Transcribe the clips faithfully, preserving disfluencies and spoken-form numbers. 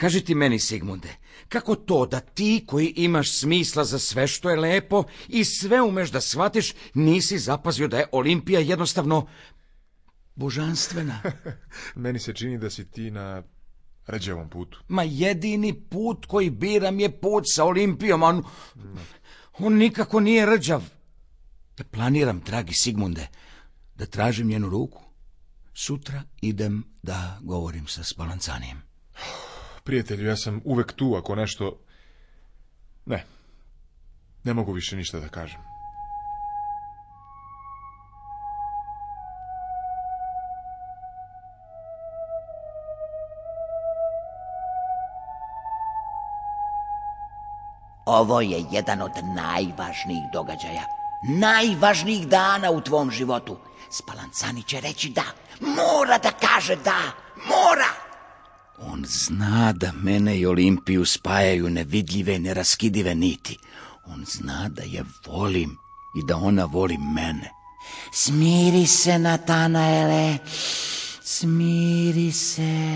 Kaži ti meni, Sigmunde, kako to da ti koji imaš smisla za sve što je lepo i sve umeš da shvatiš, nisi zapazio da je Olimpija jednostavno božanstvena? Meni se čini da si ti na rđavom putu. Ma jedini put koji biram je put sa Olimpijom, on, on nikako nije rđav. Ja planiram, dragi Sigmunde, da tražim njenu ruku. Sutra idem da govorim sa Spalancanijem. Prijatelju, ja sam uvek tu ako nešto... Ne, ne mogu više ništa da kažem. Ovo je jedan od najvažnijih događaja, najvažnijih dana u tvom životu. Spalancani će reći da, mora da kaže da, mora! On zna da mene i Olimpiju spajaju nevidljive i neraskidive niti. On zna da je volim i da ona voli mene. Smiri se, Natanaele, smiri se.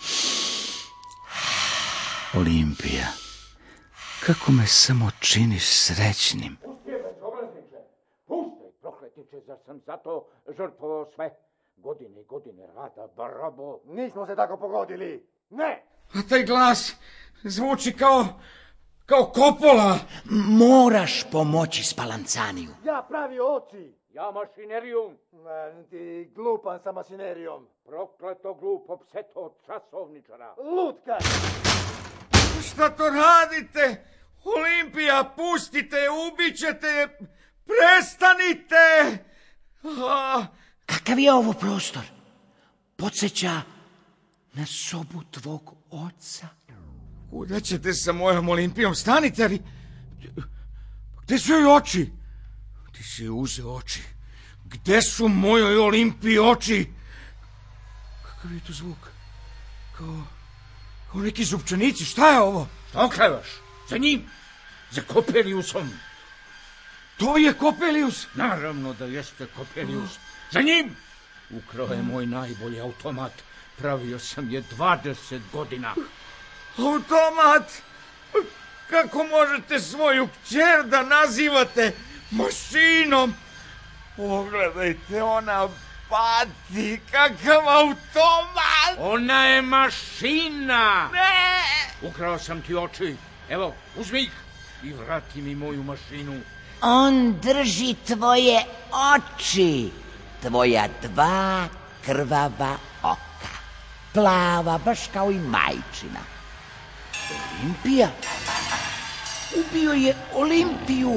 Olimpija, kako me samo činiš srećnim. Pusti je, već oblazniče, pusti, prokletiče, zar sam zato žrtvovao sve? Godine i godine rada, barabo. Nismo se tako pogodili. Ne! A taj glas zvuči kao, kao kopola. Moraš pomoći Spalancaniju. Ja pravi oci. Ja mašineriju. Ne, ti glupan sa mašinerijom. Prokleto glupo pseto časovničara. Lutka! Šta to radite? Olimpija, pustite je, ubićete je. Prestanite! A... Kakav je ovo prostor? Podsjeća na sobu tvog oca. Kuda ćete sa mojom Olimpijom? Stanite, ali... Gde su joj oči? Ti si joj uzeo oči. Gde su mojoj Olimpiji oči? Kakav je to zvuk? Kao... Kao neki zupčanici. Šta je ovo? Šta okrevaš? Za njim? Za Kopeliusom? To je Kopelius? Naravno da jeste Kopelius. Za njim! Ukrao je moj najbolji automat. Pravio sam je dvadeset godina. Automat? Kako možete svoju kćer da nazivate mašinom? Pogledajte, ona pati. Kakav automat! Ona je mašina! Ne! Ukrao sam ti oči. Evo, uzmi ih i vrati mi moju mašinu. On drži tvoje oči. Tvoja dva krvava oka. Plava, baš kao i majčina. Olimpija? Ubio je Olimpiju.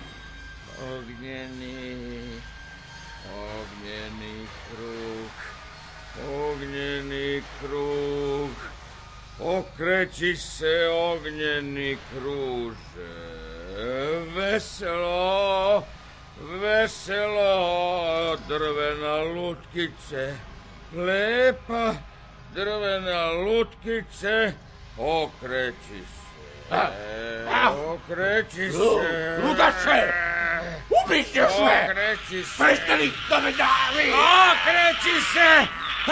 Ognjeni, ognjeni krug, ognjeni krug, okreći se ognjeni kruže, veselo, veselo, drvena lutkice, lepa drvena lutkice, okreći se, okreći se. Ludače, ubićeš me, Okreći se. prestani da me davi. Okreći se!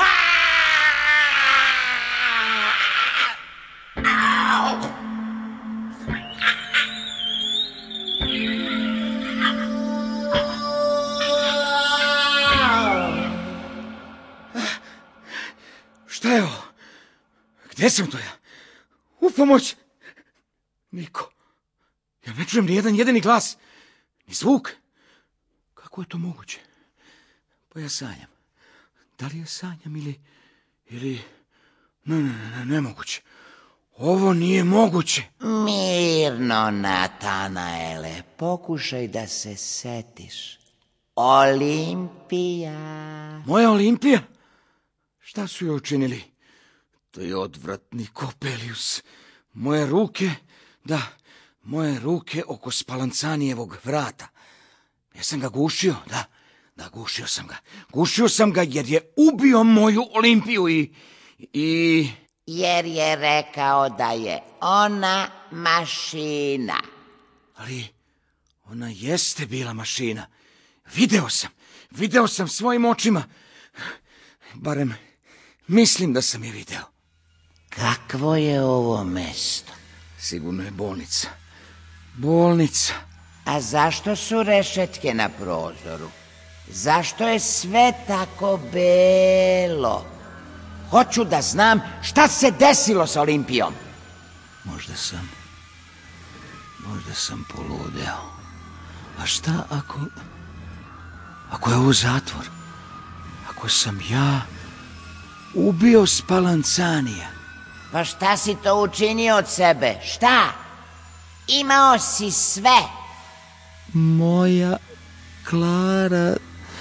Šta je ovo? Gde sam to ja? U pomoć! Niko. Ja ne čujem ni jedan jedini glas. Ni zvuk. Kako je to moguće? Pa ja sanjam. Da li ja sanjam ili... ili... Ne, ne, ne, nemoguće. Ovo nije moguće. Mirno, Natanaele, pokušaj da se setiš. Olimpija. Moja Olimpija? Šta su joj učinili? To je odvratni Kopelius. Moje ruke, da, moje ruke oko Spalancanijevog vrata. Ja sam ga gušio, da, da, gušio sam ga. Gušio sam ga jer je ubio moju Olimpiju i... i... Jer je rekao da je ona mašina. Ali ona jeste bila mašina. Video sam, video sam svojim očima. Barem mislim da sam je video. Kakvo je ovo mesto? Sigurno je bolnica. Bolnica. A zašto su rešetke na prozoru? Zašto je sve tako belo? Hoću da znam šta se desilo sa Olimpijom. Možda sam... Možda sam poludeo. A šta ako... Ako je ovo zatvor? Ako sam ja ubio Spalancanija? Pa šta si to učinio od sebe? Šta? Imao si sve. Moja Klara...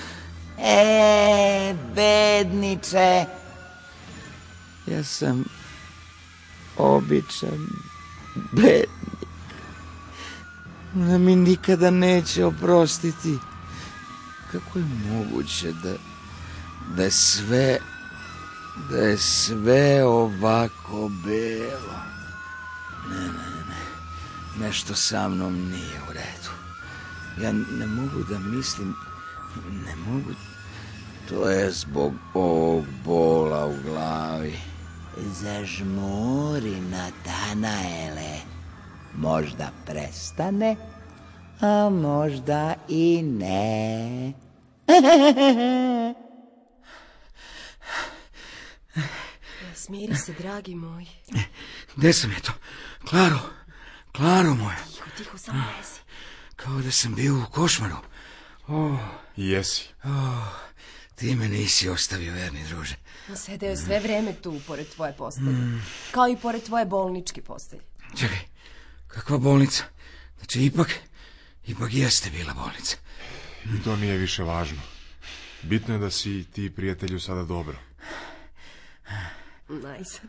E, bedniče. Ja sam običan bednik. Ona mi nikada neće oprostiti. Kako je moguće da, da je sve, da je sve ovako belo? Ne, ne, ne, nešto sa mnom nije u redu. Ja ne mogu da mislim, ne mogu, to je zbog ovog bola u glavi. Zažmuri, Natanaele. Možda prestane, a možda i ne. Smiri se, dragi moj. Gde sam je to? Klaro, Klaro moja. Tiho, tiho, samo lezi. Kao da sam bio u košmaru. Oh, Jesi. oh, ti me nisi ostavio, verni druže. Sedeo je sve vreme tu, pored tvoje postelje. Mm. Kao i pored tvoje bolničke postelje. Čekaj, kakva bolnica? Znači, ipak, ipak jeste bila bolnica. I to nije više važno. Bitno je da si ti, prijatelju, sada dobro. Najsad.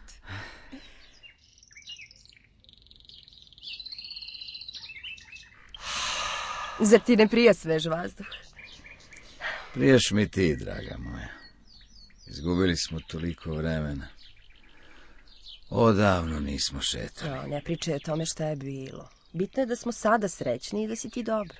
Zar ti ne prija svež vazduh? Prijaš mi ti, draga moja. Izgubili smo toliko vremena. Odavno nismo šetali. No, ne pričaj o tome šta je bilo. Bitno je da smo sada srećni i da si ti dobro.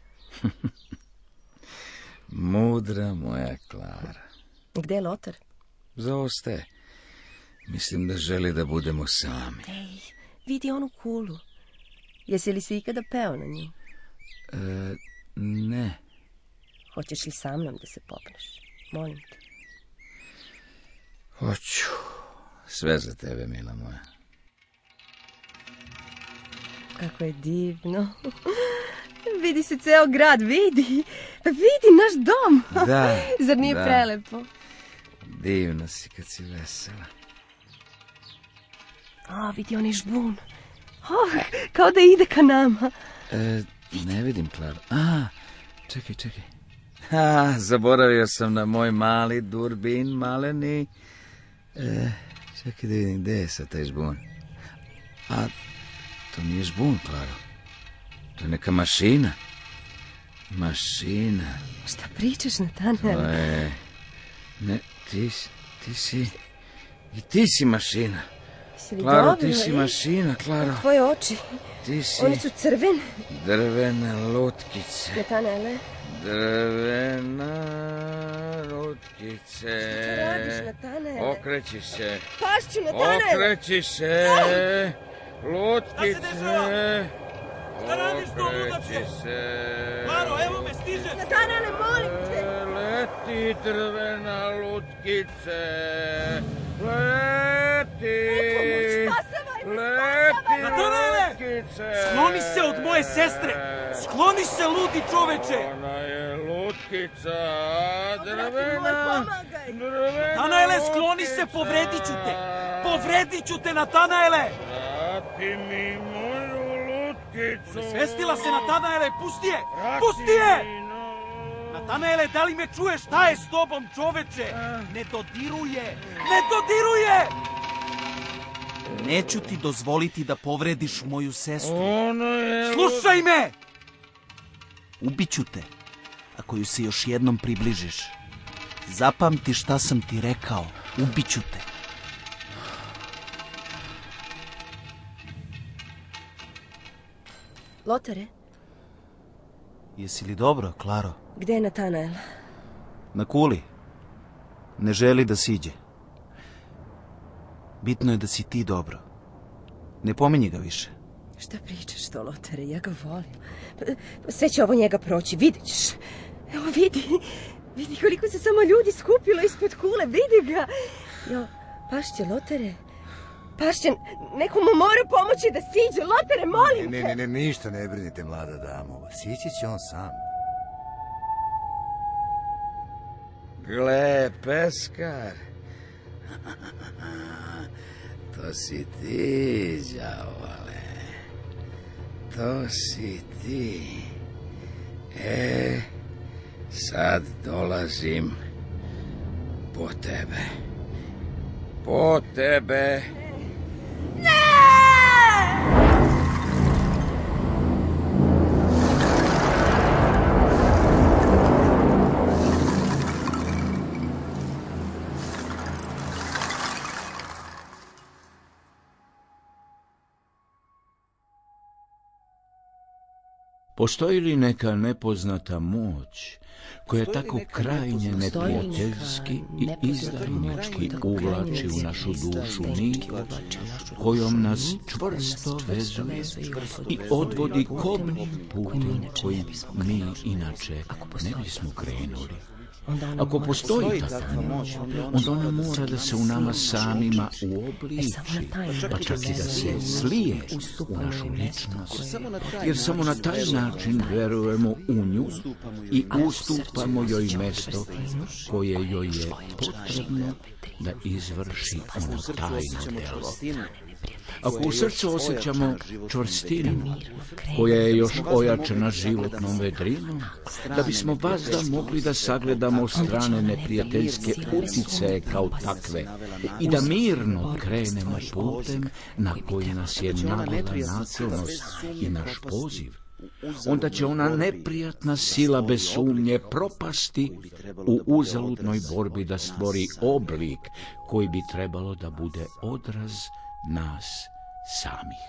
Mudra moja Klara. Gde je Lotar? Zaostaje. Mislim da želi da budemo sami. Ej, vidi onu kulu. Jesi li se ikada peo na nju? E, ne. Hoćeš li sa mnom da se popneš? Molim te. Hoću. Sve za tebe, mila moja. Kako je divno. Vidi se ceo grad, vidi. Vidi naš dom. Da. Zar nije da. prelepo? Divno si kad si vesela. A, vidi onaj žbun. Oh, kao da ide ka nama. E, ne vidim, Klara. A, čekaj, čekaj. Ha, zaboravio sam na moj mali durbin, maleni. E, čekaj da vidim, gde je sad taj žbun? A, to nije žbun, Klaro. To je neka mašina. Mašina. Šta pričaš, Natanel? To je... Ne, ti, ti si... I ti si mašina. Si li Klaro, dobro? ti si mašina, Klaro. Tvoje oči, Ti si one su crvene. drvene lutkice. Natanele, Drvena lutkice. šta radiš, Natanele? Okreći se. Pašću, Natanele! Okreći se. Lutkice. Šta radiš to, ludače? Okreći se. Klaro, evo me, stiže! Natanele, molim te! Leti drvena lutkice. Leti. Pomoć, spasavaj me, Leti Natanele! lutkice. Skloni se od moje sestre! Skloni se, ludi čoveče! Ona je lutkica Brate moj, drvena. pomagaj! Drvena Natanaele, skloni se, povredit ću te! Povredit ću te, Natanaele! Vrati mi moju lutkicu. Svestila se, Natanaele, pusti je! Pusti je! Natanaele, da li me čuješ? Šta je s tobom, čoveče? Ne dodiruje! Ne dodiruje! Neću ti dozvoliti da povrediš moju sestru. Ona je... Slušaj me! Ubiću te, ako ju se još jednom približiš. Zapamti šta sam ti rekao. Ubiću te. Lotare, Jesi li dobro, Klaro? gde je Natanael? Na kuli. Ne želi da siđe. Bitno je da si ti dobro. Ne pominji ga više. Šta pričaš to, Lotare? Ja ga volim. Pa, sve će ovo njega proći, vidjet ćeš. Evo, vidi. Vidi koliko se samo ljudi skupilo ispod kule, vidi ga. Jo, pašće, Lotare. Pašće, neko mu mora pomoći da siđe. Lotare, molim te. Ne, ne, ne, ništa ne brinite, mlada damo. Sići će on sam. Gle, peskar. To si ti, đavole. To si ti. E, sad dolazim po tebe. Po tebe. Postoji li neka nepoznata moć koja je tako krajnje neprijateljski i izdajnički uvlači u našu dušu nit, kojom nas čvrsto vezuje i odvodi kobnim putem kojim mi inače ne bismo krenuli? Ako postoji takva moć, onda ona mora da se u nama samima uobliči, pa čak i da se slije u našu ličnost, jer samo na taj način verujemo u nju i ustupamo joj mesto koje joj je potrebno da izvrši ono tajno delo. Ako u srcu osjećamo čvrstinu koja je još ojačana životnom vedrinom, da bismo vazda mogli da sagledamo strane neprijateljske utice kao takve i da mirno krenemo putem na koji nas je navela naklonost i naš poziv, onda će ona neprijatna sila bez sumnje propasti u uzaludnoj borbi da stvori oblik koji bi trebalo da bude odraz nas samih.